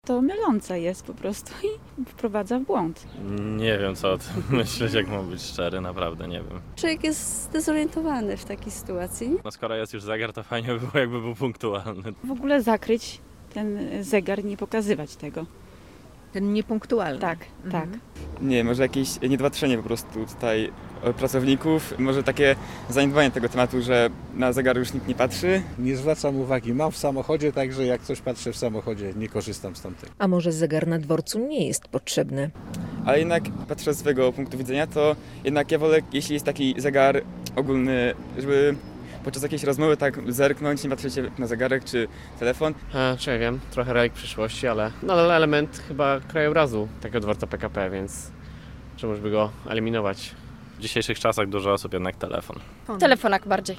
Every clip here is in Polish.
To mylące jest po prostu i wprowadza w błąd. Nie wiem co o tym myśleć, jak mam być szczery, naprawdę nie wiem. Człowiek jest zdezorientowany w takiej sytuacji. Nie? No skoro jest już zegar, to fajnie by było, jakby był punktualny. W ogóle zakryć ten zegar, nie pokazywać tego. Ten niepunktualny. Tak, tak. Nie, może jakieś niedopatrzenie po prostu tutaj pracowników, może takie zaniedbanie tego tematu, że na zegar już nikt nie patrzy. Nie zwracam uwagi, mam w samochodzie, także jak coś patrzę w samochodzie, nie korzystam z tamtego. A może zegar na dworcu nie jest potrzebny? Ale jednak patrzę z swojego punktu widzenia, to jednak ja wolę, jeśli jest taki zegar ogólny, żeby podczas jakiejś rozmowy tak zerknąć, nie patrzeć na zegarek czy telefon. Czy ja wiem, trochę relik przyszłości, ale nadal element chyba krajobrazu takiego dworca PKP, więc czemuż by go eliminować. W dzisiejszych czasach dużo osób jednak telefon. Telefonak bardziej.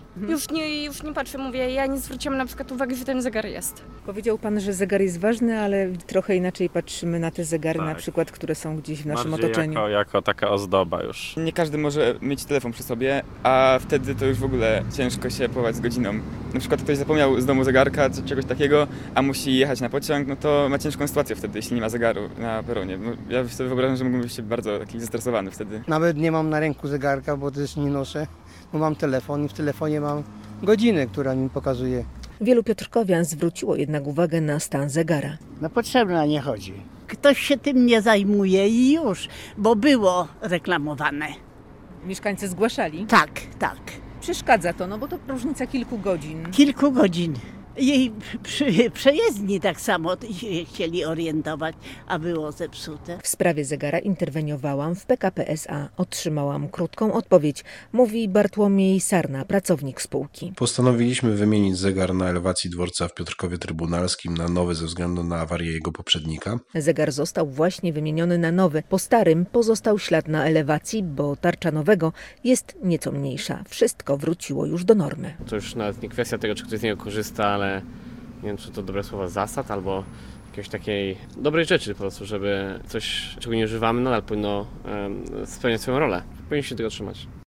Już nie patrzę, mówię, ja nie zwróciłam na przykład uwagi, że ten zegar jest. Powiedział pan, że zegar jest ważny, ale trochę inaczej patrzymy na te zegary, Tak. na przykład, które są gdzieś w naszym Bardziej otoczeniu. jako taka ozdoba już. Nie każdy może mieć telefon przy sobie, a wtedy to już w ogóle ciężko się połować z godziną. Na przykład ktoś zapomniał z domu zegarka, czy czegoś takiego, a musi jechać na pociąg, no to ma ciężką sytuację wtedy, jeśli nie ma zegaru na peronie. No, ja sobie wyobrażam, że mógłbym być bardzo taki zestresowany wtedy. Nawet nie mam na ręku zegarka, bo też nie noszę, bo mam telefon i w telefonie mam godzinę, która mi pokazuje. Wielu piotrkowian zwróciło jednak uwagę na stan zegara. No potrzebna nie chodzi. Ktoś się tym nie zajmuje i już, bo było reklamowane. Mieszkańcy zgłaszali. Tak, tak. Przeszkadza to, no bo to różnica kilku godzin. Kilku godzin. I przejezdni tak samo się chcieli orientować, a było zepsute. W sprawie zegara interweniowałam w PKP SA. Otrzymałam krótką odpowiedź, mówi Bartłomiej Sarna, pracownik spółki. Postanowiliśmy wymienić zegar na elewacji dworca w Piotrkowie Trybunalskim na nowy ze względu na awarię jego poprzednika. Zegar został właśnie wymieniony na nowy. Po starym pozostał ślad na elewacji, bo tarcza nowego jest nieco mniejsza. Wszystko wróciło już do normy. To już nawet nie kwestia tego, czy ktoś z niego korzysta, ale nie wiem, czy to dobre słowo zasad, albo jakiejś takiej dobrej rzeczy po prostu, żeby coś, czego nie używamy, nadal powinno spełniać swoją rolę. Powinniśmy się tego trzymać.